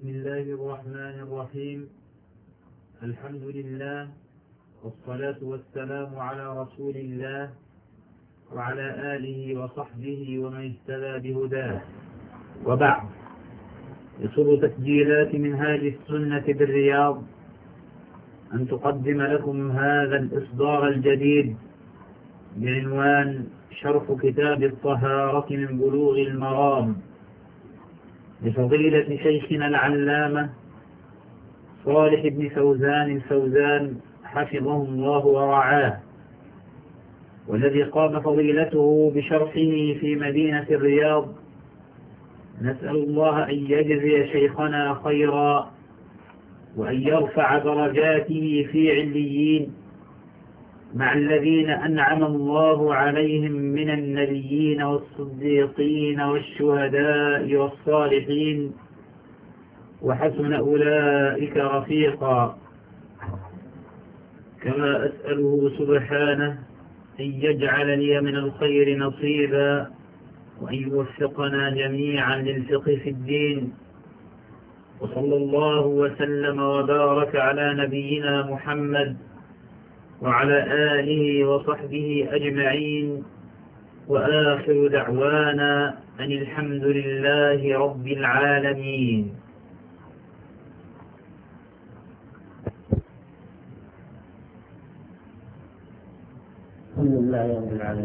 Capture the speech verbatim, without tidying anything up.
بسم الله الرحمن الرحيم. الحمد لله والصلاة والسلام على رسول الله وعلى آله وصحبه ومن اهتدى بهداه، وبعد. يسر تسجيلات منهاج السنة بالرياض أن تقدم لكم هذا الإصدار الجديد بعنوان شرح كتاب الطهارة من بلوغ المرام لفضيلة شيخنا العلامة صالح بن فوزان الفوزان حفظه الله ورعاه، والذي قام فضيلته بشرحه في مدينة الرياض. نسأل الله أن يجزي شيخنا خيرا وأن يرفع درجاته في عليين مع الذين أنعم الله عليهم من النبيين والصديقين والشهداء والصالحين، وحسن أولئك رفيقا. كما أسأله سبحانه أن يجعل لي من الخير نصيبا وأن يوفقنا جميعا للفقه في الدين. وصلى الله وسلم وبارك على نبينا محمد وعلى آله وصحبه أجمعين، وآخر دعوانا أن الحمد لله رب العالمين. الحمد لله رب العالمين،